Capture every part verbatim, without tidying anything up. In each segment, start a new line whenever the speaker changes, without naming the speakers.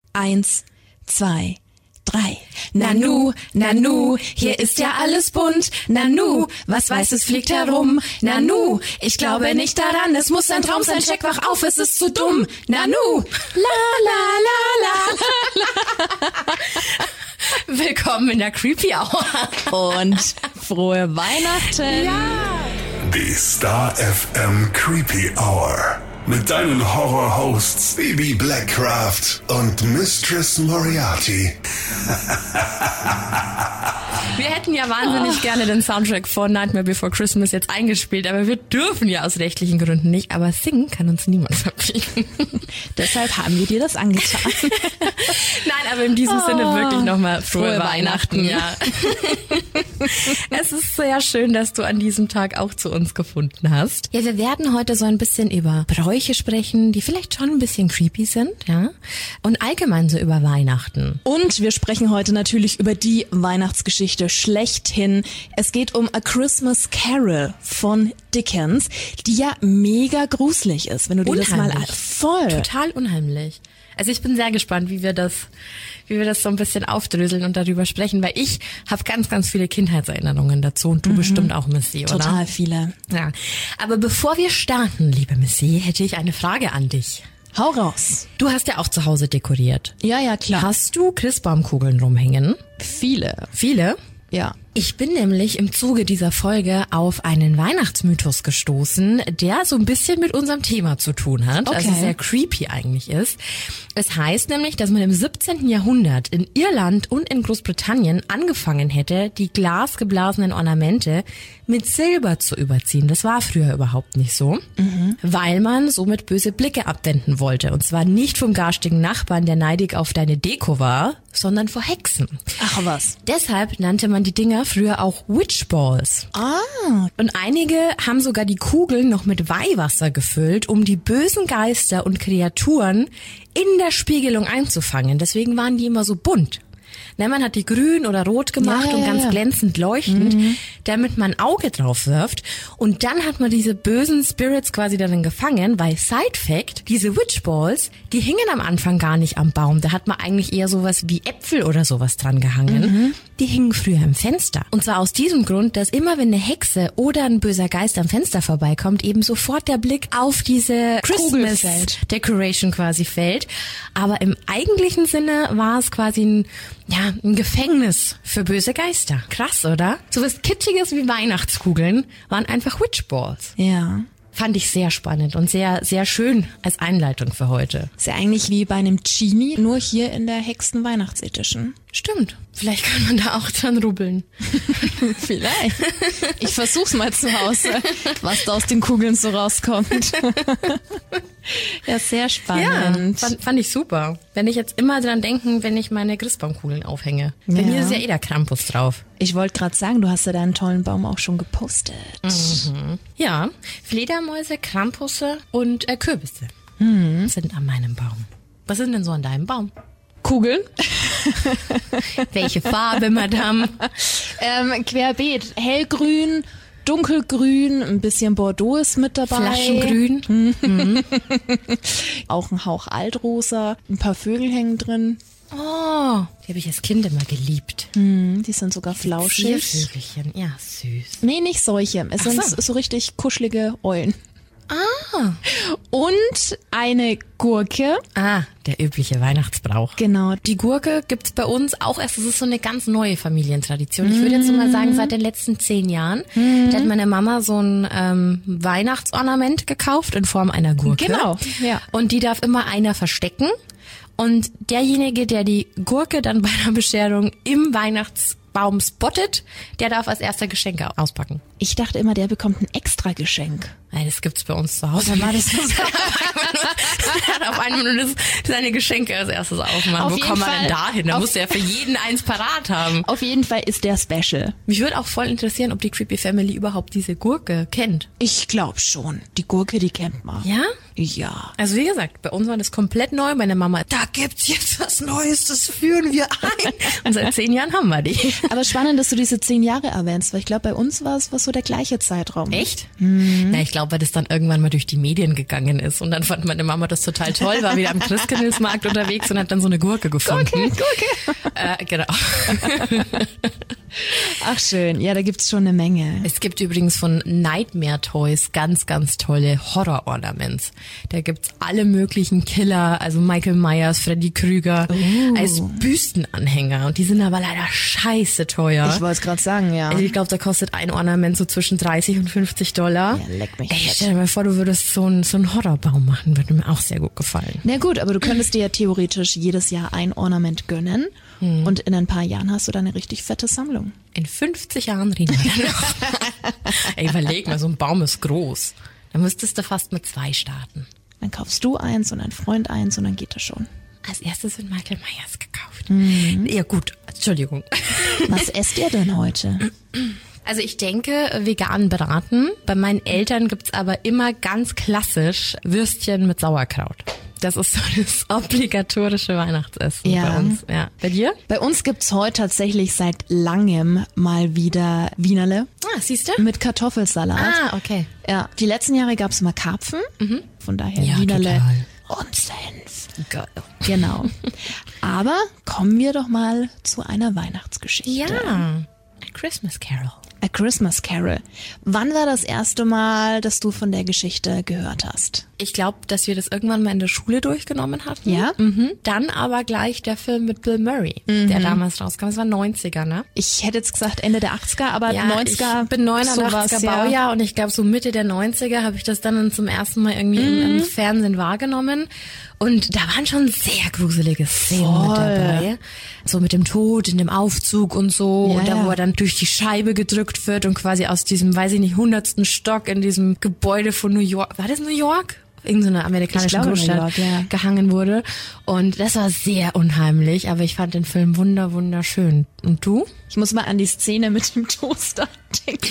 Eins, zwei, drei. Nanu, Nanu, hier ist ja alles bunt. Nanu, was Weißes fliegt herum. Nanu, ich glaube nicht daran, es muss ein Traum sein. Check, wach auf, es ist zu dumm. Nanu, la la la la.
Willkommen in der Creepy Hour.
Und frohe Weihnachten.
Ja.
Die Star F M Creepy Hour. Mit deinen Horror-Hosts Baby Blackcraft und Mistress Moriarty.
Wir hätten ja wahnsinnig oh. gerne den Soundtrack von Nightmare Before Christmas jetzt eingespielt, aber wir dürfen ja aus rechtlichen Gründen nicht. Aber singen kann uns niemand verpflichten.
Deshalb haben wir dir das angetan.
Nein, aber in diesem oh. Sinne wirklich nochmal frohe, frohe Weihnachten. Weihnachten. Ja. Es ist sehr schön, dass du an diesem Tag auch zu uns gefunden hast. Ja, wir werden heute so ein bisschen über Bräuche sprechen, die vielleicht schon ein bisschen creepy sind, ja, und allgemein so über Weihnachten.
Und wir sprechen heute natürlich über die Weihnachtsgeschichte schlechthin. Es geht um A Christmas Carol von Dickens, die ja mega gruselig ist, wenn du dir
unheimlich.
das mal voll.
Total unheimlich. Also ich bin sehr gespannt, wie wir das, wie wir das so ein bisschen aufdröseln und darüber sprechen, weil ich habe ganz, ganz viele Kindheitserinnerungen dazu und du mhm. bestimmt auch, Missy, oder?
Total viele.
Ja. Aber bevor wir starten, liebe Missy, hätte ich eine Frage an dich.
Hau raus.
Du hast ja auch zu Hause dekoriert.
Ja, ja, klar.
Hast du Christbaumkugeln rumhängen?
Viele.
Viele?
Ja.
Ich bin nämlich im Zuge dieser Folge auf einen Weihnachtsmythos gestoßen, der so ein bisschen mit unserem Thema zu tun hat,
okay.
also sehr creepy eigentlich ist. Es heißt nämlich, dass man im siebzehnten Jahrhundert in Irland und in Großbritannien angefangen hätte, die glasgeblasenen Ornamente mit Silber zu überziehen. Das war früher überhaupt nicht so, mhm. weil man somit böse Blicke abwenden wollte. Und zwar nicht vom garstigen Nachbarn, der neidig auf deine Deko war, sondern vor Hexen.
Ach was.
Deshalb nannte man die Dinger früher auch Witch Balls.
Ah.
Und einige haben sogar die Kugeln noch mit Weihwasser gefüllt, um die bösen Geister und Kreaturen in der Spiegelung einzufangen. Deswegen waren die immer so bunt. Na, man hat die grün oder rot gemacht
ja, ja,
und ganz
ja.
glänzend leuchtend,
mhm.
damit man ein Auge drauf wirft. Und dann hat man diese bösen Spirits quasi darin gefangen, weil Side Fact, diese Witch Balls, die hingen am Anfang gar nicht am Baum. Da hat man eigentlich eher sowas wie Äpfel oder sowas dran gehangen. Mhm. Die hingen früher im Fenster. Und zwar aus diesem Grund, dass immer wenn eine Hexe oder ein böser Geist am Fenster vorbeikommt, eben sofort der Blick auf diese Christmas Decoration quasi fällt. Aber im eigentlichen Sinne war es quasi ein, ja, ein Gefängnis für böse Geister. Krass, oder? So was Kitschiges wie Weihnachtskugeln waren einfach Witch Balls.
Ja.
Fand ich sehr spannend und sehr, sehr schön als Einleitung für heute.
Ist ja eigentlich wie bei einem Genie, nur hier in der Hexen-Weihnachts-Edition.
Stimmt. Vielleicht kann man da auch dran rubbeln.
Vielleicht. Ich versuch's mal zu Hause, was da aus den Kugeln so rauskommt. Ja, sehr spannend.
Ja, fand, fand ich super. Wenn ich jetzt immer dran denken, wenn ich meine Christbaumkugeln aufhänge.
Ja.
Bei mir ist ja eh der Krampus drauf.
Ich wollte gerade sagen, du hast ja deinen tollen Baum auch schon gepostet.
Mhm. Ja, Fledermäuse, Krampusse und äh, Kürbisse
mhm.
sind an meinem Baum. Was sind denn so an deinem Baum?
Kugeln.
Welche Farbe, Madame?
ähm, querbeet. Hellgrün, dunkelgrün, ein bisschen Bordeaux ist mit dabei.
Flaschengrün. Mhm.
Auch ein Hauch Altrosa. Ein paar Vögel hängen drin.
Oh, die habe ich als Kind immer geliebt.
Mhm, die sind sogar flauschig.
Ziervögelchen, ja, süß.
Nee, nicht solche. Es
Ach
sind
so.
so richtig kuschelige Eulen.
Ah.
Und eine Gurke.
Ah, der übliche Weihnachtsbrauch.
Genau.
Die Gurke gibt's bei uns auch erst, das ist so eine ganz neue Familientradition. Ich würde jetzt so mal sagen, seit den letzten zehn Jahren.
Mm.
Da hat meine Mama so ein ähm, Weihnachtsornament gekauft in Form einer Gurke.
Genau, ja.
Und die darf immer einer verstecken. Und derjenige, der die Gurke dann bei einer Bescherung im Weihnachtsbaum spottet, der darf als erster Geschenke auspacken.
Ich dachte immer, der bekommt ein extra Geschenk.
Nein, das gibt's bei uns zu Hause. Dann war das so. Auf einmal nur das, seine Geschenke als erstes aufmachen.
Auf
Wo
jeden
kommt man
Fall.
denn da hin? Da
Auf
muss der für jeden eins parat haben.
Auf jeden Fall ist der special.
Mich würde auch voll interessieren, ob die Creepy Family überhaupt diese Gurke kennt.
Ich glaube schon. Die Gurke, die kennt man.
Ja?
Ja.
Also wie gesagt, bei uns war das komplett neu. Meine Mama, da gibt's jetzt was Neues, das führen wir ein. Und seit zehn Jahren haben wir die.
Aber spannend, dass du diese zehn Jahre erwähnst, weil ich glaube, bei uns war es was so
so der gleiche Zeitraum.
Echt? Mhm. Na, ich glaube, weil das dann irgendwann mal durch die Medien gegangen ist und dann fand meine Mama das total toll, war wieder am Christkindlesmarkt unterwegs und hat dann so eine Gurke gefunden.
Gurke, Gurke.
Äh, genau.
Ach schön, ja, da gibt's schon eine Menge.
Es gibt übrigens von Nightmare Toys ganz, ganz tolle Horror-Ornaments. Da gibt's alle möglichen Killer, also Michael Myers, Freddy Krüger, uh. als Büstenanhänger. Und die sind aber leider scheiße teuer.
Ich wollte es gerade sagen, ja.
Also ich glaube, da kostet ein Ornament so zwischen dreißig und fünfzig Dollar.
Ja, leck mich.
Ey, stell dir mal vor, du würdest so einen so einen Horrorbaum machen, würde mir auch sehr gut gefallen.
Na gut, aber du könntest dir ja theoretisch jedes Jahr ein Ornament gönnen hm. und in ein paar Jahren hast du dann eine richtig fette Sammlung.
In fünfzig Jahren reden wir dann noch. Ey, überleg mal, so ein Baum ist groß. Dann müsstest du fast mit zwei starten.
Dann kaufst du eins und ein Freund eins und dann geht das schon.
Als erstes wird Michael Myers gekauft.
Mhm.
Ja gut, Entschuldigung.
Was esst ihr denn heute?
Also ich denke, vegan braten. Bei meinen Eltern gibt's aber immer ganz klassisch Würstchen mit Sauerkraut. Das ist so das obligatorische Weihnachtsessen
ja.
bei uns. Ja. Bei dir?
Bei uns gibt's heute tatsächlich seit langem mal wieder Wienerle.
Ah, siehst du?
Mit Kartoffelsalat.
Ah, okay.
Ja, die letzten Jahre gab's mal Karpfen. Mhm. Von daher
ja,
Wienerle
total.
und Senf.
Geil.
Genau. Aber kommen wir doch mal zu einer Weihnachtsgeschichte.
Ja, A Christmas Carol.
A Christmas Carol. Wann war das erste Mal, dass du von der Geschichte gehört hast?
Ich glaube, dass wir das irgendwann mal in der Schule durchgenommen hatten.
Ja?
Mhm. Dann aber gleich der Film mit Bill Murray, mhm. der damals rauskam. Das war neunziger, ne?
Ich hätte jetzt gesagt Ende der achtziger, aber
ja,
neunziger.
Ich bin neunundachtziger Baujahr ja. und ich glaube so Mitte der neunziger habe ich das dann zum ersten Mal irgendwie mhm. im, im Fernsehen wahrgenommen. Und da waren schon sehr gruselige Szenen
Voll.
mit dabei. So mit dem Tod in dem Aufzug und so.
Ja,
und da,
ja.
wo er dann durch die Scheibe gedrückt wird und quasi aus diesem, weiß ich nicht, hundertsten Stock in diesem Gebäude von New York. War das New York? Irgendeine amerikanische
glaube,
Großstadt
New York, ja.
gehangen wurde. Und das war sehr unheimlich, aber ich fand den Film wunder, wunderschön. Und du?
Ich muss mal an die Szene mit dem Toaster denken.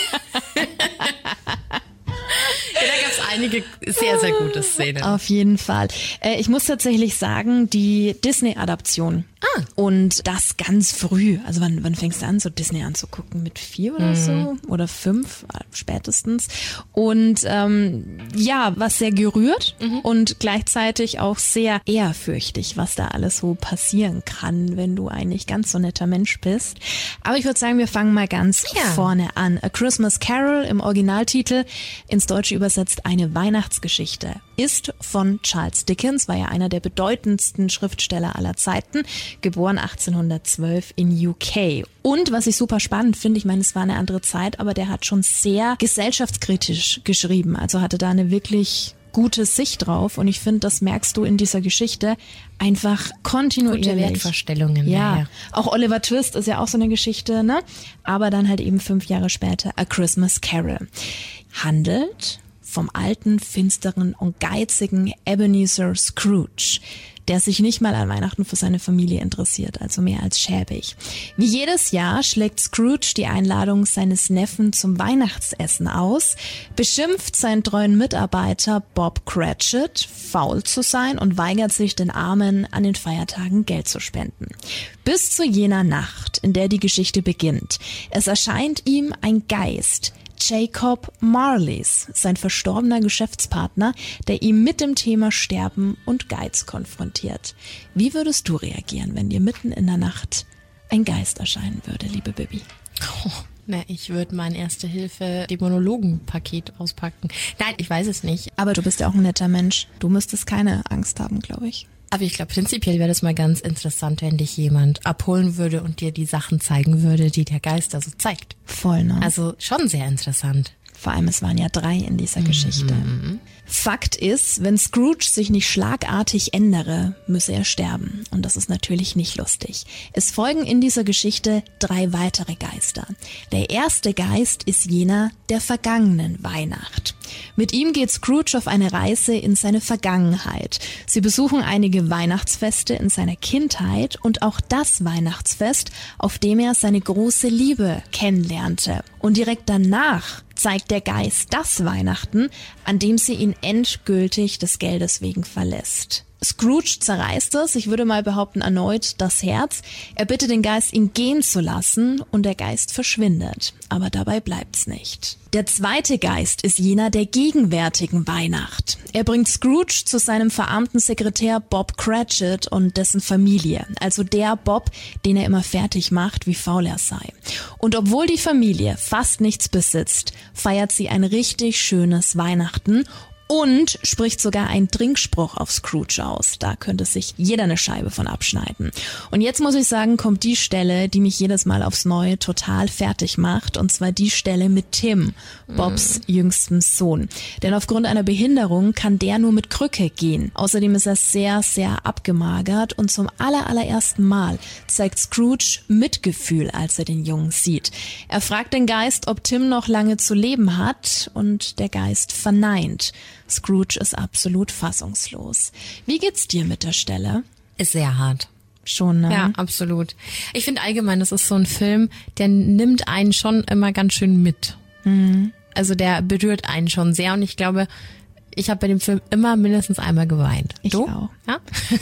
Ja, da gab es einige sehr, sehr gute Szenen.
Auf jeden Fall. Äh, ich muss tatsächlich sagen, die Disney-Adaption.
Ah.
Und das ganz früh. Also wann, wann fängst du an, so Disney anzugucken? Mit vier oder mhm. so? Oder fünf spätestens. Und ähm, ja, was sehr gerührt mhm. und gleichzeitig auch sehr ehrfürchtig, was da alles so passieren kann, wenn du ein nicht ganz so netter Mensch bist. Aber ich würde sagen, wir fangen mal ganz ja. vorne an. A Christmas Carol im Originaltitel, ins Deutsche übersetzt eine Weihnachtsgeschichte, ist von Charles Dickens, war ja einer der bedeutendsten Schriftsteller aller Zeiten, geboren achtzehnhundertzwölf in U K. Und was ich super spannend finde, ich meine, es war eine andere Zeit, aber der hat schon sehr gesellschaftskritisch geschrieben, also hatte da eine wirklich gute Sicht drauf und ich finde, das merkst du in dieser Geschichte einfach kontinuierlich.
Gute Wertvorstellungen.
Ja,
ja,
auch Oliver Twist ist ja auch so eine Geschichte, ne? Aber dann halt eben fünf Jahre später A Christmas Carol. Handelt vom alten, finsteren und geizigen Ebenezer Scrooge, der sich nicht mal an Weihnachten für seine Familie interessiert, also mehr als schäbig. Wie jedes Jahr schlägt Scrooge die Einladung seines Neffen zum Weihnachtsessen aus, beschimpft seinen treuen Mitarbeiter Bob Cratchit, faul zu sein und weigert sich, den Armen an den Feiertagen Geld zu spenden. Bis zu jener Nacht, in der die Geschichte beginnt. Es erscheint ihm ein Geist, Jacob Marleys, sein verstorbener Geschäftspartner, der ihn mit dem Thema Sterben und Geiz konfrontiert. Wie würdest du reagieren, wenn dir mitten in der Nacht ein Geist erscheinen würde, liebe Bibi?
Oh, na, ich würde mein Erste-Hilfe-Demonologen-Paket auspacken. Nein, ich weiß es nicht.
Aber du bist ja auch ein netter Mensch. Du müsstest keine Angst haben, glaube ich.
Aber ich glaube, prinzipiell wäre das mal ganz interessant, wenn dich jemand abholen würde und dir die Sachen zeigen würde, die der Geist da so zeigt.
Voll, ne?
Also schon sehr interessant.
Vor allem, es waren ja drei in dieser Geschichte. Mhm. Fakt ist, wenn Scrooge sich nicht schlagartig ändere, müsse er sterben. Und das ist natürlich nicht lustig. Es folgen in dieser Geschichte drei weitere Geister. Der erste Geist ist jener der vergangenen Weihnacht. Mit ihm geht Scrooge auf eine Reise in seine Vergangenheit. Sie besuchen einige Weihnachtsfeste in seiner Kindheit und auch das Weihnachtsfest, auf dem er seine große Liebe kennenlernte. Und direkt danach zeigt der Geist das Weihnachten, an dem sie ihn endgültig des Geldes wegen verlässt. Scrooge zerreißt es, ich würde mal behaupten, erneut das Herz. Er bittet den Geist, ihn gehen zu lassen und der Geist verschwindet. Aber dabei bleibt's nicht. Der zweite Geist ist jener der gegenwärtigen Weihnacht. Er bringt Scrooge zu seinem verarmten Sekretär Bob Cratchit und dessen Familie. Also der Bob, den er immer fertig macht, wie faul er sei. Und obwohl die Familie fast nichts besitzt, feiert sie ein richtig schönes Weihnachten und spricht sogar einen Trinkspruch auf Scrooge aus. Da könnte sich jeder eine Scheibe von abschneiden. Und jetzt muss ich sagen, kommt die Stelle, die mich jedes Mal aufs Neue total fertig macht. Und zwar die Stelle mit Tim, Bobs mm. jüngstem Sohn. Denn aufgrund einer Behinderung kann der nur mit Krücke gehen. Außerdem ist er sehr, sehr abgemagert. Und zum aller, allerersten Mal zeigt Scrooge Mitgefühl, als er den Jungen sieht. Er fragt den Geist, ob Tim noch lange zu leben hat. Und der Geist verneint. Scrooge ist absolut fassungslos. Wie geht's dir mit der Stelle?
Ist sehr hart.
Schon, ne?
Ja, absolut. Ich finde allgemein, das ist so ein Film, der nimmt einen schon immer ganz schön mit.
Mhm.
Also der berührt einen schon sehr und ich glaube, ich habe bei dem Film immer mindestens einmal geweint.
Ich
du?
auch.
Ja?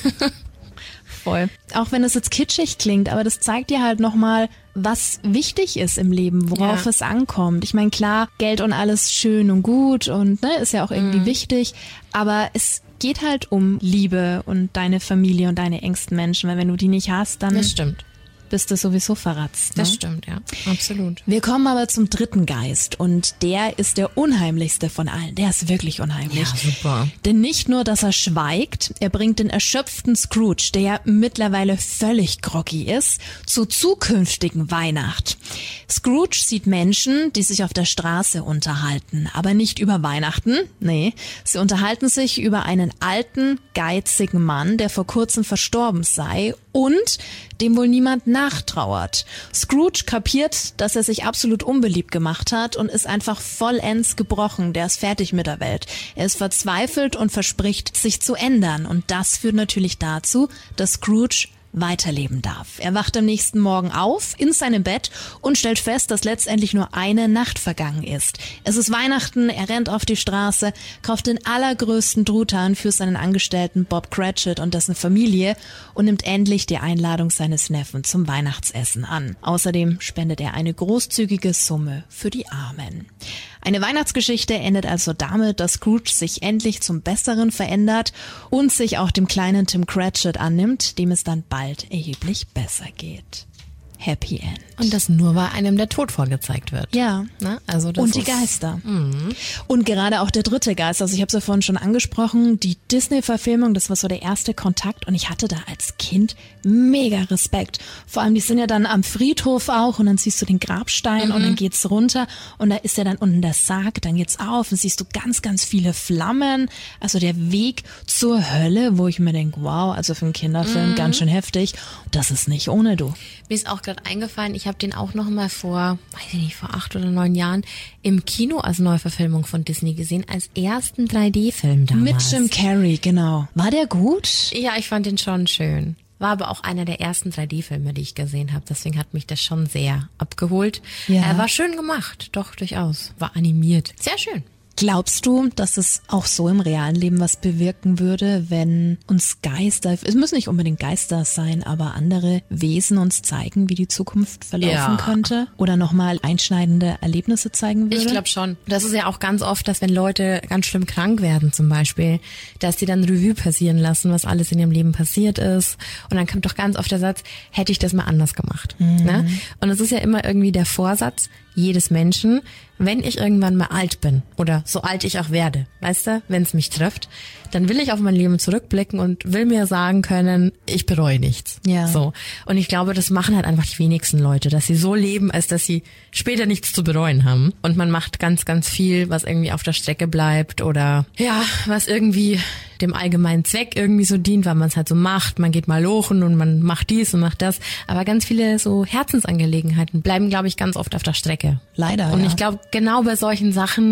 Voll. Auch wenn es jetzt kitschig klingt, aber das zeigt dir halt nochmal, was wichtig ist im Leben, worauf
ja.
es ankommt. Ich meine, klar, Geld und alles schön und gut und ne, ist ja auch irgendwie
mhm.
wichtig, aber es geht halt um Liebe und deine Familie und deine engsten Menschen, weil wenn du die nicht hast, dann
das stimmt.
bist du sowieso verratzt. Ne?
Das stimmt, ja, absolut.
Wir kommen aber zum dritten Geist und der ist der unheimlichste von allen. Der ist wirklich unheimlich.
Ja, super.
Denn nicht nur, dass er schweigt, er bringt den erschöpften Scrooge, der ja mittlerweile völlig groggy ist, zur zukünftigen Weihnacht. Scrooge sieht Menschen, die sich auf der Straße unterhalten, aber nicht über Weihnachten. Nee, sie unterhalten sich über einen alten, geizigen Mann, der vor kurzem verstorben sei und dem wohl niemand nachtrauert. Scrooge kapiert, dass er sich absolut unbeliebt gemacht hat und ist einfach vollends gebrochen. Der ist fertig mit der Welt. Er ist verzweifelt und verspricht, sich zu ändern. Und das führt natürlich dazu, dass Scrooge weiterleben darf. Er wacht am nächsten Morgen auf in seinem Bett und stellt fest, dass letztendlich nur eine Nacht vergangen ist. Es ist Weihnachten, er rennt auf die Straße, kauft den allergrößten Truthahn für seinen Angestellten Bob Cratchit und dessen Familie und nimmt endlich die Einladung seines Neffen zum Weihnachtsessen an. Außerdem spendet er eine großzügige Summe für die Armen. Eine Weihnachtsgeschichte endet also damit, dass Scrooge sich endlich zum Besseren verändert und sich auch dem kleinen Tim Cratchit annimmt, dem es dann bald erheblich besser geht. Happy End.
Und das nur bei einem der Tod vorgezeigt wird.
Ja.
Na, also das
und die
ist,
Geister.
Mhm.
Und gerade auch der dritte Geist, also ich habe es ja vorhin schon angesprochen, die Disney-Verfilmung, das war so der erste Kontakt und ich hatte da als Kind mega Respekt. Vor allem, die sind ja dann am Friedhof auch und dann siehst du den Grabstein mhm. und dann geht's runter und da ist ja dann unten der Sarg, dann geht's auf und siehst du ganz, ganz viele Flammen. Also der Weg zur Hölle, wo ich mir denke, wow, also für einen Kinderfilm mhm. ganz schön heftig. Das ist nicht ohne, du.
Mir ist auch gerade eingefallen, ich habe den auch noch mal vor, weiß ich nicht, vor acht oder neun Jahren im Kino als Neuverfilmung von Disney gesehen, als ersten drei D-Film damals.
Mit Jim Carrey, genau. War der gut?
Ja, ich fand den schon schön. War aber auch einer der ersten drei D-Filme, die ich gesehen habe. Deswegen hat mich das schon sehr abgeholt.
Ja.
Er war schön gemacht, doch durchaus. War animiert. Sehr schön.
Glaubst du, dass es auch so im realen Leben was bewirken würde, wenn uns Geister, es müssen nicht unbedingt Geister sein, aber andere Wesen uns zeigen, wie die Zukunft verlaufen
ja.
könnte? Oder nochmal einschneidende Erlebnisse zeigen würde?
Ich glaube schon. Das ist ja auch ganz oft, dass wenn Leute ganz schlimm krank werden zum Beispiel, dass die dann Revue passieren lassen, was alles in ihrem Leben passiert ist. Und dann kommt doch ganz oft der Satz, hätte ich das mal anders gemacht.
Mhm.
Ne? Und es ist ja immer irgendwie der Vorsatz jedes Menschen, wenn ich irgendwann mal alt bin oder so alt ich auch werde, weißt du, wenn es mich trifft, dann will ich auf mein Leben zurückblicken und will mir sagen können, ich bereue nichts.
Ja.
So. Und ich glaube, das machen halt einfach die wenigsten Leute, dass sie so leben, als dass sie später nichts zu bereuen haben. Und man macht ganz, ganz viel, was irgendwie auf der Strecke bleibt oder ja, was irgendwie dem allgemeinen Zweck irgendwie so dient, weil man es halt so macht. Man geht mal lochen und man macht dies und macht das. Aber ganz viele so Herzensangelegenheiten bleiben, glaube ich, ganz oft auf der Strecke.
Leider,
Und
ja.
ich glaube, genau bei solchen Sachen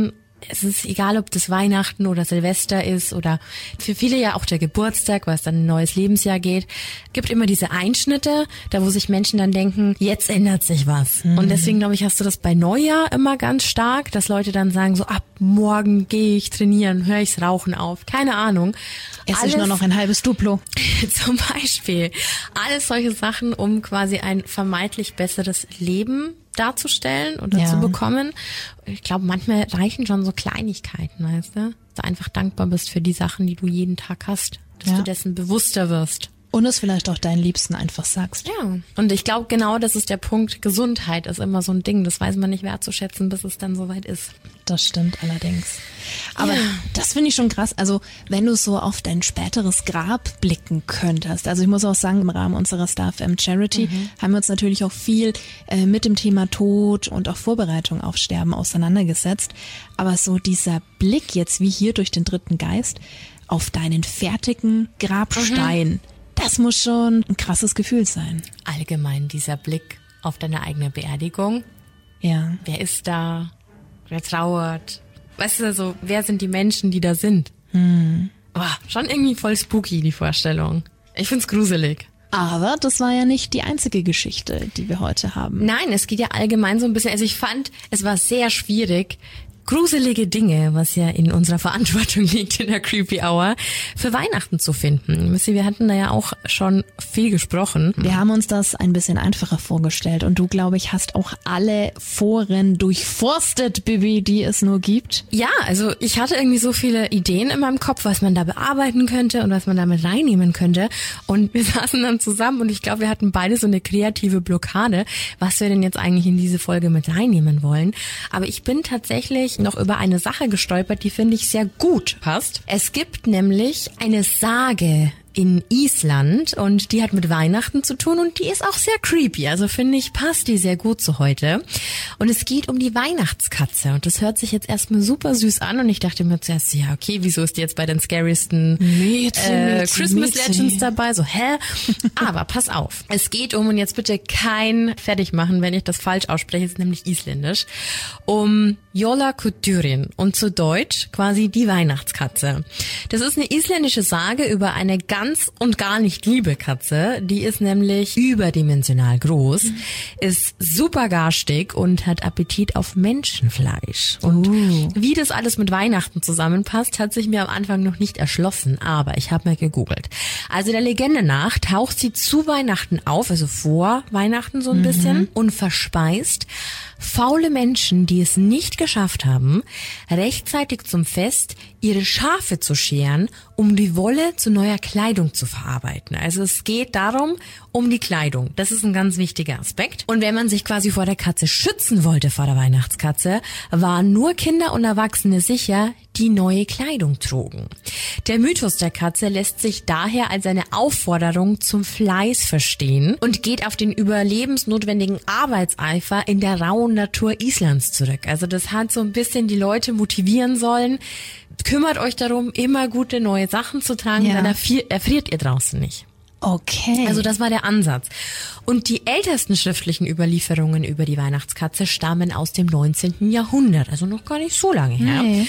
es ist egal, ob das Weihnachten oder Silvester ist oder für viele ja auch der Geburtstag, weil es dann ein neues Lebensjahr geht, gibt immer diese Einschnitte, da wo sich Menschen dann denken, jetzt ändert sich was. Mhm. Und deswegen, glaube ich, hast du das bei Neujahr immer ganz stark, dass Leute dann sagen, so ab morgen gehe ich trainieren, höre ich's Rauchen auf, keine Ahnung.
Esse ich nur noch ein halbes Duplo.
Zum Beispiel. Alles solche Sachen, um quasi ein vermeintlich besseres Leben darzustellen oder
ja.
zu bekommen. Ich glaube, manchmal reichen schon so Kleinigkeiten, weißt du? Dass du einfach dankbar bist für die Sachen, die du jeden Tag hast. Dass
ja.
du dessen bewusster wirst.
Und es vielleicht auch deinen Liebsten einfach sagst.
Ja, und ich glaube, genau das ist der Punkt. Gesundheit ist immer so ein Ding. Das weiß man nicht wertzuschätzen, bis es dann soweit ist.
Das stimmt allerdings. Aber
ja.
das finde ich schon krass. Also wenn du so auf dein späteres Grab blicken könntest. Also ich muss auch sagen, im Rahmen unserer Star F M Charity mhm. haben wir uns natürlich auch viel äh, mit dem Thema Tod und auch Vorbereitung auf Sterben auseinandergesetzt. Aber so dieser Blick jetzt wie hier durch den dritten Geist auf deinen fertigen Grabstein, mhm. das muss schon ein krasses Gefühl sein.
Allgemein dieser Blick auf deine eigene Beerdigung.
Ja.
Wer ist da? Wer trauert? Weißt du, so, wer sind die Menschen, die da sind?
Hm.
Boah, schon irgendwie voll spooky, die Vorstellung. Ich find's gruselig.
Aber das war ja nicht die einzige Geschichte, die wir heute haben.
Nein, es geht ja allgemein so ein bisschen, also ich fand, es war sehr schwierig, gruselige Dinge, was ja in unserer Verantwortung liegt in der Creepy Hour, für Weihnachten zu finden. Wisst ihr, wir hatten da ja auch schon viel gesprochen.
Wir haben uns das ein bisschen einfacher vorgestellt und du, glaube ich, hast auch alle Foren durchforstet, Bibi, die es nur gibt.
Ja, also ich hatte irgendwie so viele Ideen in meinem Kopf, was man da bearbeiten könnte und was man damit reinnehmen könnte. Und wir saßen dann zusammen und ich glaube, wir hatten beide so eine kreative Blockade, was wir denn jetzt eigentlich in diese Folge mit reinnehmen wollen. Aber ich bin tatsächlich noch über eine Sache gestolpert, die finde ich sehr gut passt. Es gibt nämlich eine Sage in Island und die hat mit Weihnachten zu tun und die ist auch sehr creepy. Also finde ich, passt die sehr gut zu heute. Und es geht um die Weihnachtskatze und das hört sich jetzt erstmal super süß an und ich dachte mir zuerst, ja okay, wieso ist die jetzt bei den scariest äh, Christmas Legends dabei? So, hä? Aber pass auf, es geht um, und jetzt bitte kein fertig machen, wenn ich das falsch ausspreche, es ist nämlich isländisch, um Jólakötturinn und zu Deutsch quasi die Weihnachtskatze. Das ist eine isländische Sage über eine ganz und gar nicht liebe Katze. Die ist nämlich überdimensional groß, mhm. ist super garstig und hat Appetit auf Menschenfleisch. Und uh. wie das alles mit Weihnachten zusammenpasst, hat sich mir am Anfang noch nicht erschlossen, aber ich habe mal gegoogelt. Also der Legende nach taucht sie zu Weihnachten auf, also vor Weihnachten so ein mhm. bisschen, und verspeist faule Menschen, die es nicht geschafft haben, rechtzeitig zum Fest ihre Schafe zu scheren, um die Wolle zu neuer Kleidung zu verarbeiten. Also es geht darum, um die Kleidung. Das ist ein ganz wichtiger Aspekt. Und wenn man sich quasi vor der Katze schützen wollte, vor der Weihnachtskatze, waren nur Kinder und Erwachsene sicher, die neue Kleidung trugen. Der Mythos der Katze lässt sich daher als eine Aufforderung zum Fleiß verstehen und geht auf den überlebensnotwendigen Arbeitseifer in der rauen Natur Islands zurück. Also das hat so ein bisschen die Leute motivieren sollen, kümmert euch darum, immer gute neue Sachen zu tragen,
ja.
dann erfriert, erfriert ihr draußen nicht.
Okay.
Also das war der Ansatz. Und die ältesten schriftlichen Überlieferungen über die Weihnachtskatze stammen aus dem neunzehnten Jahrhundert, also noch gar nicht so lange her. Nee.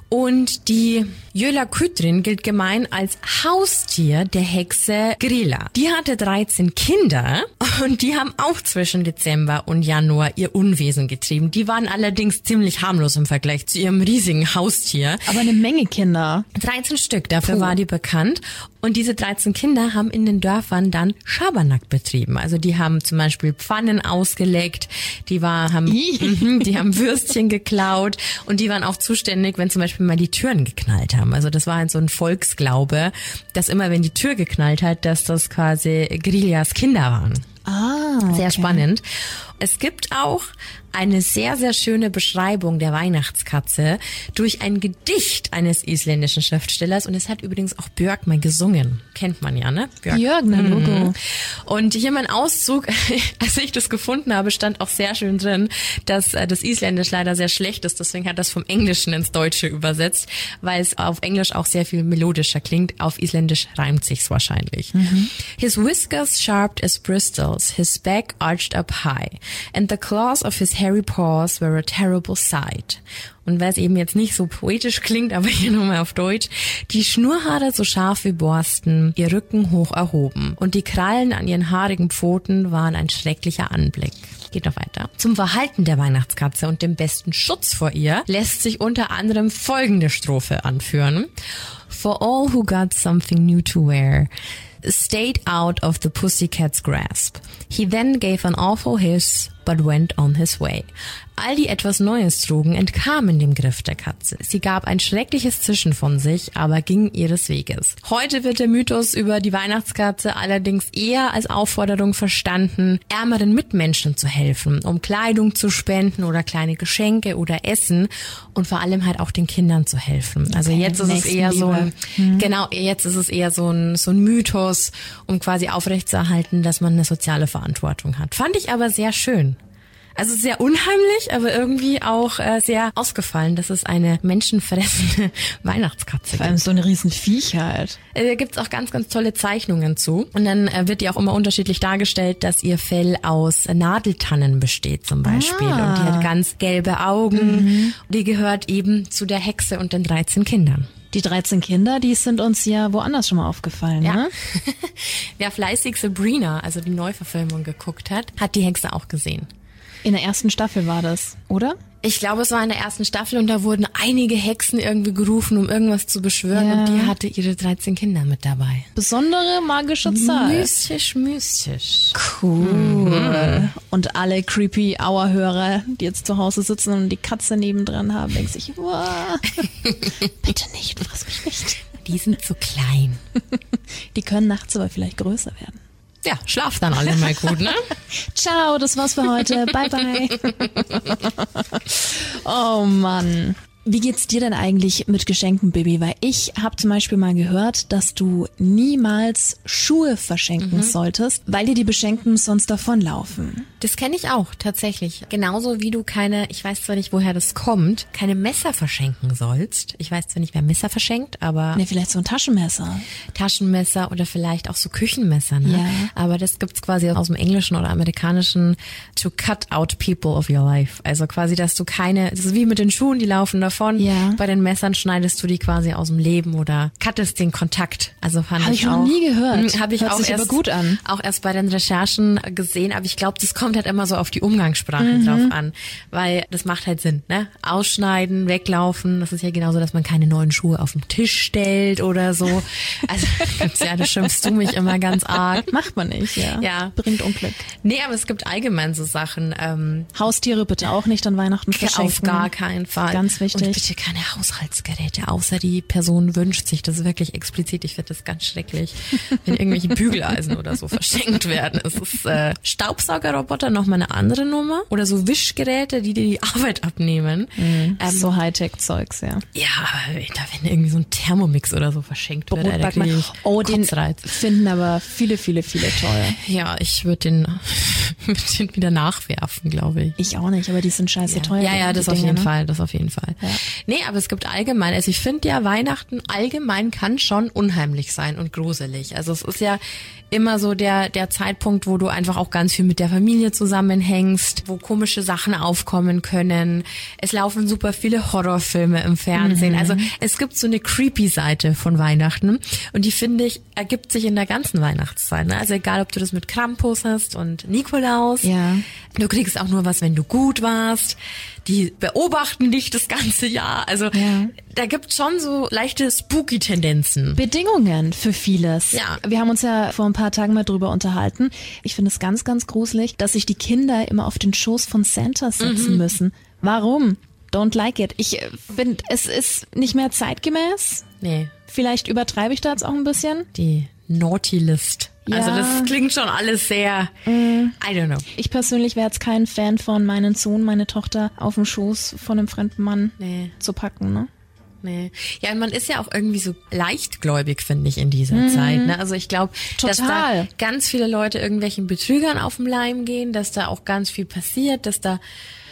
Und die Jólakötturinn gilt gemein als Haustier der Hexe Grilla. Die hatte dreizehn Kinder und die haben auch zwischen Dezember und Januar ihr Unwesen getrieben. Die waren allerdings ziemlich harmlos im Vergleich zu ihrem riesigen Haustier.
Aber eine Menge Kinder.
dreizehn Stück, dafür
Puh.
war die bekannt. Und diese dreizehn Kinder haben in den Dörfern dann Schabernack betrieben. Also die haben zum Beispiel Pfannen ausgeleckt, die war, haben, die haben Würstchen geklaut und die waren auch zuständig, wenn zum Beispiel mal die Türen geknallt haben. Also das war halt so ein Volksglaube, dass immer, wenn die Tür geknallt hat, dass das quasi Grillas Kinder waren.
Ah, okay.
Sehr spannend. Es gibt auch eine sehr, sehr schöne Beschreibung der Weihnachtskatze durch ein Gedicht eines isländischen Schriftstellers und es hat übrigens auch Björk mal gesungen. Kennt man ja, ne?
Björk, Björk ne Logo.
Mhm. Und hier mein Auszug, als ich das gefunden habe, stand auch sehr schön drin, dass das Isländisch leider sehr schlecht ist, deswegen hat das vom Englischen ins Deutsche übersetzt, weil es auf Englisch auch sehr viel melodischer klingt, auf Isländisch reimt sich's wahrscheinlich. Mhm. His whiskers sharp as bristles, his back arched up high. and the claws of his hairy paws were a terrible sight. Und weil es eben jetzt nicht so poetisch klingt, aber hier nochmal auf Deutsch, die Schnurrhaare so scharf wie Borsten, ihr Rücken hoch erhoben und die Krallen an ihren haarigen Pfoten waren ein schrecklicher Anblick. Geht noch weiter. Zum Verhalten der Weihnachtskatze und dem besten Schutz vor ihr lässt sich unter anderem folgende Strophe anführen. For all who got something new to wear, stayed out of the pussycat's grasp. He then gave an awful hiss, but went on his way. All die etwas Neues trugen, entkamen dem Griff der Katze. Sie gab ein schreckliches Zischen von sich, aber ging ihres Weges. Heute wird der Mythos über die Weihnachtskatze allerdings eher als Aufforderung verstanden, ärmeren Mitmenschen zu helfen, um Kleidung zu spenden oder kleine Geschenke oder Essen und vor allem halt auch den Kindern zu helfen. Also
Okay,
jetzt ist es eher so ein, mhm. genau, jetzt ist es eher so ein, so ein Mythos, um quasi aufrechtzuerhalten, dass man eine soziale Verantwortung hat. Fand ich aber sehr schön. Also sehr unheimlich, aber irgendwie auch äh, sehr ausgefallen, dass es eine menschenfressende Weihnachtskatze
Vor allem
gibt.
so eine riesen Viech halt.
Äh, Da gibt's auch ganz, ganz tolle Zeichnungen zu. Und dann äh, wird die auch immer unterschiedlich dargestellt, dass ihr Fell aus Nadeltannen besteht zum Beispiel.
Ah.
Und die hat ganz gelbe Augen. Mhm. Die gehört eben zu der Hexe und den dreizehn Kindern.
Die dreizehn Kinder, die sind uns ja woanders schon mal aufgefallen,
Ja.
ne?
Wer fleißig Sabrina, also die Neuverfilmung, geguckt hat, hat die Hexe auch gesehen.
In der ersten Staffel war das, oder?
Ich glaube, es war in der ersten Staffel und da wurden einige Hexen irgendwie gerufen, um irgendwas zu beschwören
Ja.
und die hatte ihre dreizehn Kinder mit dabei.
Besondere magische Zahl.
Mystisch, mystisch.
Cool. Mhm. Und alle Creepy Hour-Hörer, die jetzt zu Hause sitzen und die Katze nebendran haben, denken sich, wow, bitte nicht, friss mich nicht.
Die sind zu klein.
Die können nachts aber vielleicht größer werden.
Ja, schlaft dann alle mal gut, ne?
Ciao, das war's für heute. Bye, bye. Oh Mann. Wie geht's dir denn eigentlich mit Geschenken, Bibi? Weil ich habe zum Beispiel mal gehört, dass du niemals Schuhe verschenken mhm. solltest, weil dir die Beschenkten sonst davonlaufen.
Das kenne ich auch, tatsächlich. Genauso wie du keine, ich weiß zwar nicht, woher das kommt, keine Messer verschenken sollst. Ich weiß zwar nicht, wer Messer verschenkt, aber...
Ne, vielleicht so ein Taschenmesser.
Taschenmesser oder vielleicht auch so Küchenmesser, ne?
Ja.
Aber das gibt's quasi aus dem Englischen oder Amerikanischen, to cut out people of your life. Also quasi, dass du keine, das ist wie mit den Schuhen, die laufen davon.
Ja.
Bei den Messern schneidest du die quasi aus dem Leben oder cuttest den Kontakt. Also fand
Hab
ich
ich noch
auch,
nie gehört.
Habe ich
Hört
auch
sich
erst,
aber gut an.
auch erst bei den Recherchen gesehen. Aber ich glaube, das kommt halt immer so auf die Umgangssprache
Mhm.
drauf an. Weil das macht halt Sinn, ne? Ausschneiden, weglaufen. Das ist ja genauso, dass man keine neuen Schuhe auf den Tisch stellt oder so. Also gibt's ja, da schimpfst du mich immer ganz arg.
Macht man nicht, ja.
Ja.
Bringt Unglück.
Nee, aber es gibt allgemein so Sachen. Ähm,
Haustiere bitte auch nicht an Weihnachten verschenken.
Auf gar keinen Fall.
Ganz wichtig.
Und bitte keine Haushaltsgeräte, außer die Person wünscht sich das wirklich explizit. Ich finde das ganz schrecklich, wenn irgendwelche Bügeleisen oder so verschenkt werden. Es ist äh, Staubsaugerroboter noch mal eine andere Nummer oder so Wischgeräte, die dir die Arbeit abnehmen.
Mhm.
Ähm,
So Hightech-Zeugs, ja.
ja, aber da wenn irgendwie so ein Thermomix oder so verschenkt wird, da kriege ich
Oh, den
Kotzreiz.
finden aber viele, viele, viele toll.
Ja, ich würde den, würd den wieder nachwerfen, glaube ich.
Ich auch nicht, aber die sind scheiße
Ja,
teuer.
ja, ja,
die
das auf
Dinger,
jeden
ne?
Fall, das auf jeden Fall.
Ja.
Nee, aber es gibt allgemein, also ich finde ja, Weihnachten allgemein kann schon unheimlich sein und gruselig. Also es ist ja immer so der der Zeitpunkt, wo du einfach auch ganz viel mit der Familie zusammenhängst, wo komische Sachen aufkommen können. Es laufen super viele Horrorfilme im Fernsehen.
Mhm.
Also es gibt so eine creepy Seite von Weihnachten und die, finde ich, ergibt sich in der ganzen Weihnachtszeit. Ne? Also egal, ob du das mit Krampus hast und Nikolaus.
Ja.
Du kriegst auch nur was, wenn du gut warst. Die beobachten dich das ganze Jahr. Also
Ja.
da gibt's schon so leichte Spooky-Tendenzen.
Bedingungen für vieles.
Ja.
Wir haben uns ja vor ein paar Tagen mal drüber unterhalten. Ich finde es ganz, ganz gruselig, dass sich die Kinder immer auf den Schoß von Santa setzen
Mhm.
müssen. Warum? Don't like it. Ich finde, es ist nicht mehr zeitgemäß.
Nee,
Vielleicht übertreibe ich da jetzt auch ein bisschen.
die Naughty List.
Ja.
Also das klingt schon alles sehr, I don't know.
Ich persönlich wäre jetzt kein Fan von meinen Sohn, meine Tochter auf den Schoß von einem fremden Mann
Nee.
zu packen, ne?
Nee. Ja, und man ist ja auch irgendwie so leichtgläubig, finde ich, in dieser Zeit. Ne? Also ich glaube, dass da
Total.
ganz viele Leute irgendwelchen Betrügern auf den Leim gehen, dass da auch ganz viel passiert, dass da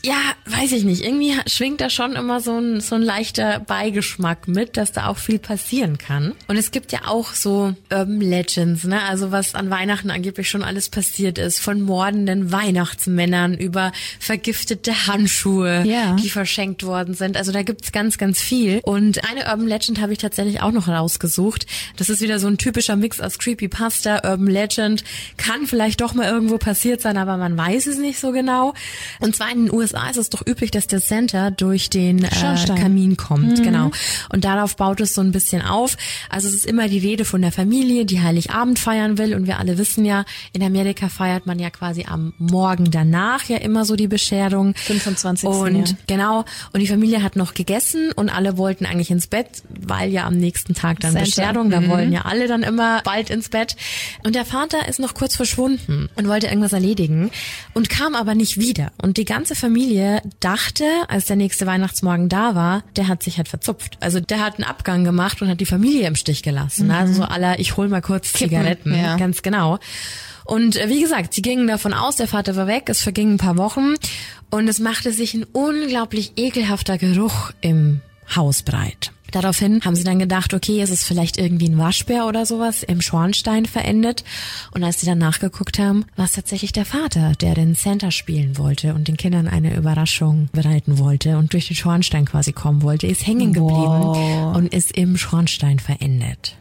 ja, weiß ich nicht. Irgendwie schwingt da schon immer so ein, so ein leichter Beigeschmack mit, dass da auch viel passieren kann. Und es gibt ja auch so Urban Legends, ne? Also was an Weihnachten angeblich schon alles passiert ist. Von mordenden Weihnachtsmännern über vergiftete Handschuhe,
ja.
die verschenkt worden sind. Also da gibt's ganz, ganz viel. Und eine Urban Legend habe ich tatsächlich auch noch rausgesucht. Das ist wieder so ein typischer Mix aus Creepypasta, Urban Legend. Kann vielleicht doch mal irgendwo passiert sein, aber man weiß es nicht so genau. Und zwar in den U S A ist es doch üblich, dass der Santa durch den äh, Kamin kommt. Mhm. Genau. Und darauf baut es so ein bisschen auf. Also es ist immer die Rede von der Familie, die Heiligabend feiern will. Und wir alle wissen ja, in Amerika feiert man ja quasi am Morgen danach ja immer so die Bescherung.
fünfundzwanzigsten
Und
ja.
genau. Und die Familie hat noch gegessen und alle wollten eigentlich ins Bett, weil ja am nächsten Tag dann
Santa.
Bescherung. Da
Mhm.
wollen ja alle dann immer bald ins Bett. Und der Vater ist noch kurz verschwunden und wollte irgendwas erledigen und kam aber nicht wieder. Und die ganze Familie dachte, als der nächste Weihnachtsmorgen da war, der hat sich halt verzupft. Also der hat einen Abgang gemacht und hat die Familie im Stich gelassen. Mhm. Also so à la, ich hol mal kurz
Kippen,
Zigaretten.
ja.
Ganz genau. Und wie gesagt, sie gingen davon aus, der Vater war weg, es vergingen ein paar Wochen und es machte sich ein unglaublich ekelhafter Geruch im Haus breit. Daraufhin haben sie dann gedacht, okay, es ist vielleicht irgendwie ein Waschbär oder sowas im Schornstein verendet. Und als sie dann nachgeguckt haben, war es tatsächlich der Vater, der den Santa spielen wollte und den Kindern eine Überraschung bereiten wollte und durch den Schornstein quasi kommen wollte, ist hängen geblieben
Wow.
und ist im Schornstein verendet.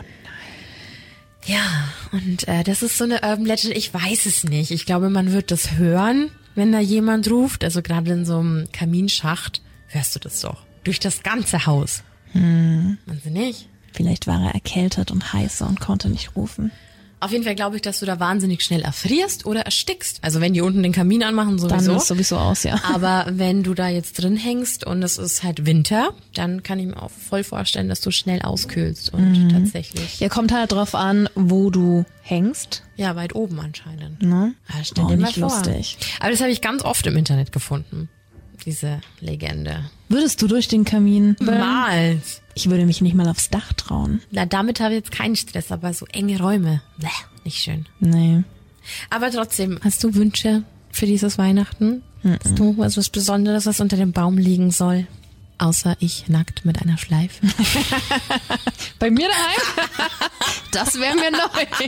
Ja, und äh, das ist so eine Urban Legend, ich weiß es nicht. Ich glaube, man wird das hören, wenn da jemand ruft. Also gerade in so einem Kaminschacht hörst du das doch. Durch das ganze Haus.
Hm.
Meinst du nicht?
Vielleicht war er erkältet und heiße und konnte nicht rufen.
Auf jeden Fall glaube ich, dass du da wahnsinnig schnell erfrierst oder erstickst. Also wenn die unten den Kamin anmachen, sowieso.
Dann ist sowieso aus, ja.
Aber wenn du da jetzt drin hängst und es ist halt Winter, dann kann ich mir auch voll vorstellen, dass du schnell auskühlst und mhm. tatsächlich.
Ja, kommt halt drauf an, wo du hängst.
Ja, weit oben anscheinend.
Ne?
Ja, stell
Auch
dir mal
nicht
vor.
lustig.
Aber das habe ich ganz oft im Internet gefunden. Diese Legende.
Würdest du durch den Kamin?
Niemals.
Ich würde mich nicht mal aufs Dach trauen.
Na, damit habe ich jetzt keinen Stress, aber so enge Räume, bleh, nicht schön.
Nee.
Aber trotzdem, hast du Wünsche für dieses Weihnachten? Mm-mm. Hast du was, was Besonderes, was unter dem Baum liegen soll? Außer ich nackt mit einer Schleife.
Bei mir daheim? Das wäre mir neu.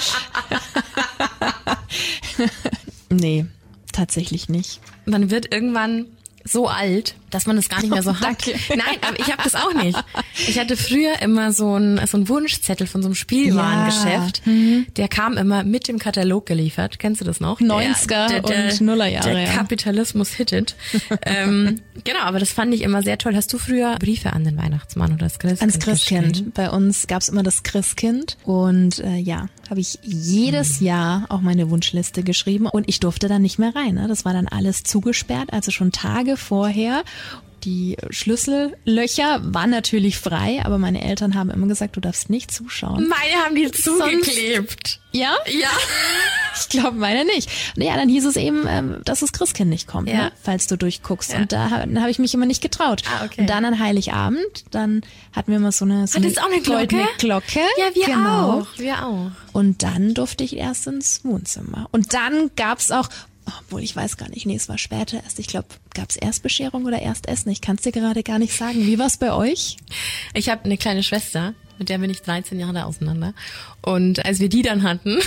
Nee, tatsächlich nicht.
Man wird irgendwann so alt, dass man das gar nicht mehr so
Oh,
hat.
danke.
Nein, aber ich habe das auch nicht. Ich hatte früher immer so einen so einen Wunschzettel von so einem Spielwarengeschäft.
Ja. Mhm.
Der kam immer mit dem Katalog geliefert. Kennst du das noch?
neunziger
Der- der-
und Nullerjahre,
Der
ja.
Kapitalismus hittet. ähm, genau, aber das fand ich immer sehr toll. Hast du früher Briefe an den Weihnachtsmann oder das Christkind
Ans Christkind.
geschrieben?
Bei uns gab's immer das Christkind und äh, ja, habe ich jedes
Hm.
Jahr auch meine Wunschliste geschrieben und ich durfte dann nicht mehr rein. Ne? Das war dann alles zugesperrt, also schon Tage vorher. Die Schlüssellöcher waren natürlich frei, aber meine Eltern haben immer gesagt, du darfst nicht zuschauen.
Meine haben die zugeklebt.
Ja?
Ja.
Ich glaube, meine nicht. Naja, dann hieß es eben, ähm, dass das Christkind nicht kommt,
Ja.
ne? Falls du durchguckst.
Ja.
Und da habe hab ich mich immer nicht getraut.
Ah, okay.
Und dann an Heiligabend, dann hatten wir immer so eine, so eine
Hattest du auch eine Glocke?
goldene Glocke.
Ja, wir
genau.
auch. Wir auch.
Und dann durfte ich erst ins Wohnzimmer. Und dann gab's auch, obwohl ich weiß gar nicht, nee, es war später erst. Ich glaube, gab's erst Bescherung oder erst Essen? Ich kann's dir gerade gar nicht sagen. Wie war's bei euch?
Ich habe eine kleine Schwester, mit der bin ich dreizehn Jahre auseinander. Und als wir die dann hatten,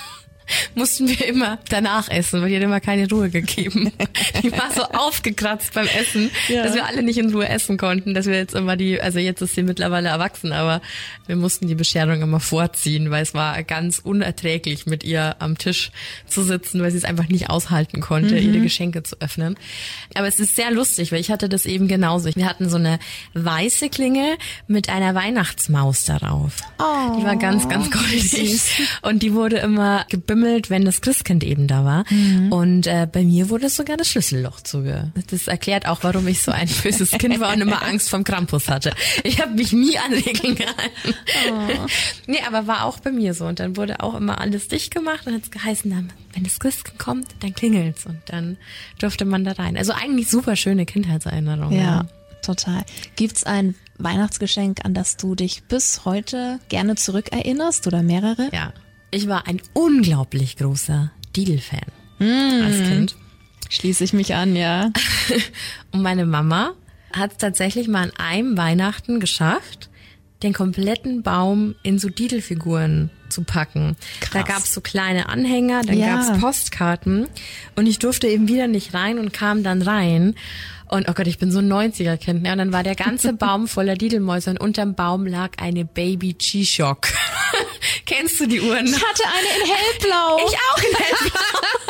mussten wir immer danach essen, weil die hat immer keine Ruhe gegeben. Die war so aufgekratzt beim Essen,
Ja.
dass wir alle nicht in Ruhe essen konnten, dass wir jetzt immer die, also jetzt ist sie mittlerweile erwachsen, aber wir mussten die Bescherung immer vorziehen, weil es war ganz unerträglich, mit ihr am Tisch zu sitzen, weil sie es einfach nicht aushalten konnte,
Mhm.
ihre Geschenke zu öffnen. Aber es ist sehr lustig, weil ich hatte das eben genauso. Wir hatten so eine weiße Klinge mit einer Weihnachtsmaus darauf.
Oh,
die war ganz, ganz goldig.
süß.
Und die wurde immer gebimmelt, wenn das Christkind eben da war.
Mhm.
Und äh, bei mir wurde sogar das Schlüsselloch zuge. Das erklärt auch, warum ich so ein böses Kind war und immer Angst vom Krampus hatte. Ich habe mich nie an Regeln gehalten.
Oh.
Nee, aber war auch bei mir so. Und dann wurde auch immer alles dicht gemacht und hat es geheißen, dann, wenn das Christkind kommt, dann klingelt's. Und dann durfte man da rein. Also eigentlich super schöne Kindheitserinnerungen.
Ja, total. Gibt's ein Weihnachtsgeschenk, an das du dich bis heute gerne zurückerinnerst oder mehrere?
Ja. Ich war ein unglaublich großer Deal-Fan als Kind.
Schließe ich mich an, ja.
Und meine Mama hat es tatsächlich mal an einem Weihnachten geschafft, den kompletten Baum in so Didelfiguren zu packen.
Krass.
Da gab's so kleine Anhänger, dann
Ja.
gab's Postkarten und ich durfte eben wieder nicht rein und kam dann rein. Und oh Gott, ich bin so ein neunziger-Kind. Ne? Und dann war der ganze Baum voller Didelmäuse und unterm Baum lag eine Baby G-Shock. Kennst du die Uhren?
Ich hatte eine in hellblau.
Ich auch in hellblau.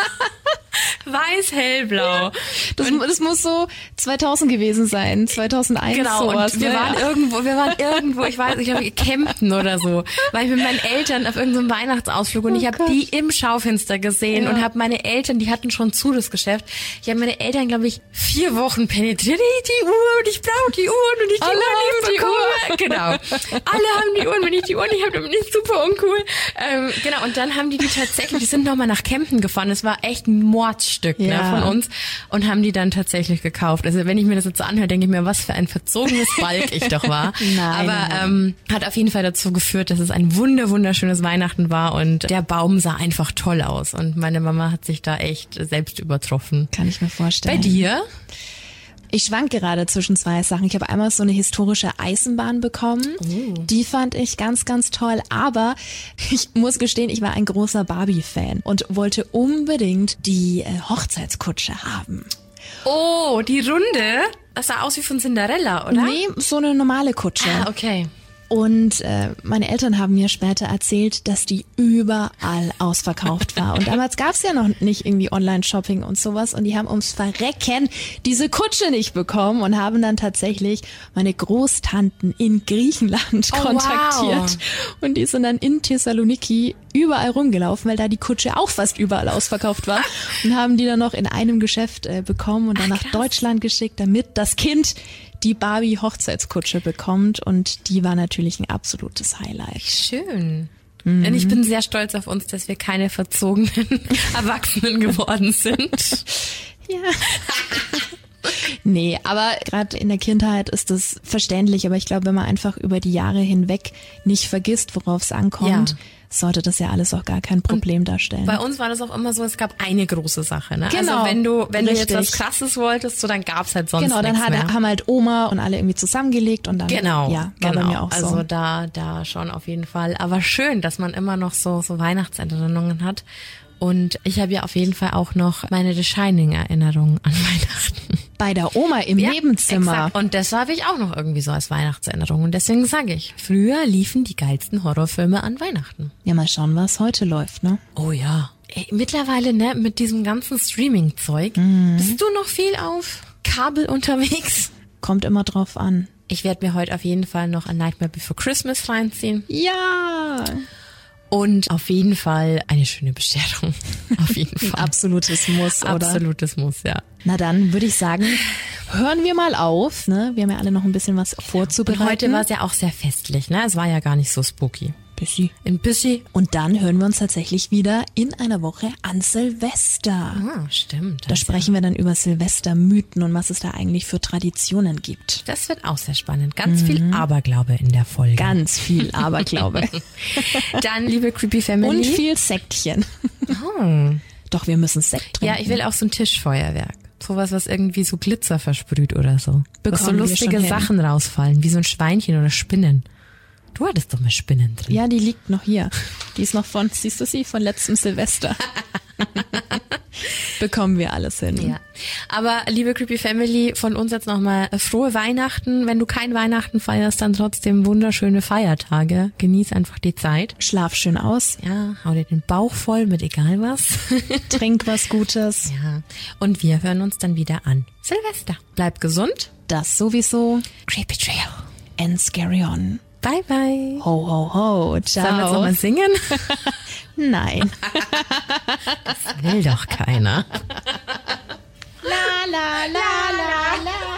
Weiß-hellblau.
Das, das muss so zweitausend gewesen sein, zweitausendeins
Genau,
sowas.
und wir
ne?
waren irgendwo, wir waren irgendwo, ich weiß nicht, ich glaube, Kempten oder so, war ich mit meinen Eltern auf irgendeinem Weihnachtsausflug und
Oh
ich habe
Gott.
die im Schaufenster gesehen
Ja.
und habe meine Eltern, die hatten schon zu das Geschäft, ich habe meine Eltern, glaube ich, vier Wochen penetriert, ich die Uhr und ich brauche die Uhren und ich die
Alle
Uhren,
haben
die Uhr. Genau, alle haben die Uhren, wenn ich die Uhren nicht habe, dann bin ich super uncool. Ähm, genau, und dann haben die die tatsächlich, die sind nochmal nach Kempten gefahren, das war echt ein Mordsstück
Ja.
ne, von uns und haben die dann tatsächlich gekauft. Also wenn ich mir das jetzt so anhöre, denke ich mir, was für ein verzogenes Balk ich doch war.
Nein,
Aber
nein, nein.
Ähm, hat auf jeden Fall dazu geführt, dass es ein wunder wunderschönes Weihnachten war und der Baum sah einfach toll aus und meine Mama hat sich da echt selbst übertroffen.
Kann ich mir
Bei
vorstellen.
dir?
Ich schwank gerade zwischen zwei Sachen. Ich habe einmal so eine historische Eisenbahn bekommen. Die fand ich ganz, ganz toll. Aber ich muss gestehen, ich war ein großer Barbie-Fan und wollte unbedingt die äh, Hochzeitskutsche haben.
Oh, die Runde. Das sah aus wie von Cinderella, oder?
Nee, so eine normale Kutsche.
Ah, okay.
Und äh, meine Eltern haben mir später erzählt, dass die überall ausverkauft war. Und damals gab's ja noch nicht irgendwie Online-Shopping und sowas. Und die haben ums Verrecken diese Kutsche nicht bekommen und haben dann tatsächlich meine Großtanten in Griechenland
Oh,
kontaktiert.
wow.
Und die sind dann in Thessaloniki überall rumgelaufen, weil da die Kutsche auch fast überall ausverkauft war. Und haben die dann noch in einem Geschäft äh, bekommen und dann nach
krass.
Deutschland geschickt, damit das Kind die Barbie-Hochzeitskutsche bekommt und die war natürlich ein absolutes Highlight.
Schön. Und ich bin sehr stolz auf uns, dass wir keine verzogenen Erwachsenen geworden sind.
Ja. Nee, aber gerade in der Kindheit ist das verständlich, aber ich glaube, wenn man einfach über die Jahre hinweg nicht vergisst, worauf es ankommt,
Ja.
sollte das ja alles auch gar kein Problem darstellen.
Bei uns war das auch immer so, es gab eine große Sache. Ne?
Genau,
Also wenn du wenn du jetzt
richtig.
was Krasses wolltest, so dann gab's halt sonst
Genau, dann
nichts
hat,
mehr.
haben halt Oma und alle irgendwie zusammengelegt und dann
Genau,
ja, war
genau.
bei mir auch so.
Also da, da schon auf jeden Fall. Aber schön, dass man immer noch so, so Weihnachtserinnerungen hat. Und ich habe ja auf jeden Fall auch noch meine The Shining-Erinnerungen an Weihnachten.
Bei der Oma im
Ja,
Nebenzimmer.
Exakt. Und das habe ich auch noch irgendwie so als Weihnachtserinnerung. Und deswegen sage ich, früher liefen die geilsten Horrorfilme an Weihnachten.
Ja, mal schauen, was heute läuft, ne?
Oh ja. Ey, mittlerweile, ne, mit diesem ganzen Streaming-Zeug,
Mhm.
bist du noch viel auf Kabel unterwegs?
Kommt immer drauf an.
Ich werde mir heute auf jeden Fall noch A Nightmare Before Christmas reinziehen.
Ja,
Und auf jeden Fall eine schöne Bescherung. Auf jeden
ein
Fall.
absolutes Muss, oder?
Absolutes Muss, ja.
Na dann würde ich sagen, hören wir mal auf. Ne? Wir haben ja alle noch ein bisschen was
Und
vorzubereiten.
heute war es ja auch sehr festlich, ne? Es war ja gar nicht so spooky.
Bissi.
Ein bisschen.
Und dann hören wir uns tatsächlich wieder in einer Woche an Silvester.
Ah, stimmt.
Da
Das,
sprechen wir dann über Silvestermythen und was es da eigentlich für Traditionen gibt.
das wird auch sehr spannend. Ganz viel Aberglaube in der Folge.
Ganz viel Aberglaube.
Dann, liebe Creepy Family.
Und viel Sektchen.
Oh.
Doch, wir müssen Sekt trinken.
Ja, ich will auch so ein Tischfeuerwerk. Sowas, was irgendwie so Glitzer versprüht oder so. Dass so
Bekommen wir
lustige
schon hin.
Sachen rausfallen, wie so ein Schweinchen oder Spinnen. Du hattest doch mal Spinnen drin.
Ja, die liegt noch hier. Die ist noch von, siehst du sie, von letztem Silvester. Bekommen wir alles hin.
Ja. Aber liebe Creepy Family, von uns jetzt nochmal frohe Weihnachten. Wenn du kein Weihnachten feierst, dann trotzdem wunderschöne Feiertage. Genieß einfach die Zeit.
Schlaf schön aus,
Ja, hau dir den Bauch voll mit egal was.
trink was Gutes.
Ja. Und wir hören uns dann wieder an Silvester. Bleib gesund.
Das sowieso.
Creepy Trio.
And scary on.
Bye, bye.
Ho, ho, ho. Ciao.
Sollen wir jetzt nochmal singen?
Nein.
Will doch keiner.
La, la, la, la, la.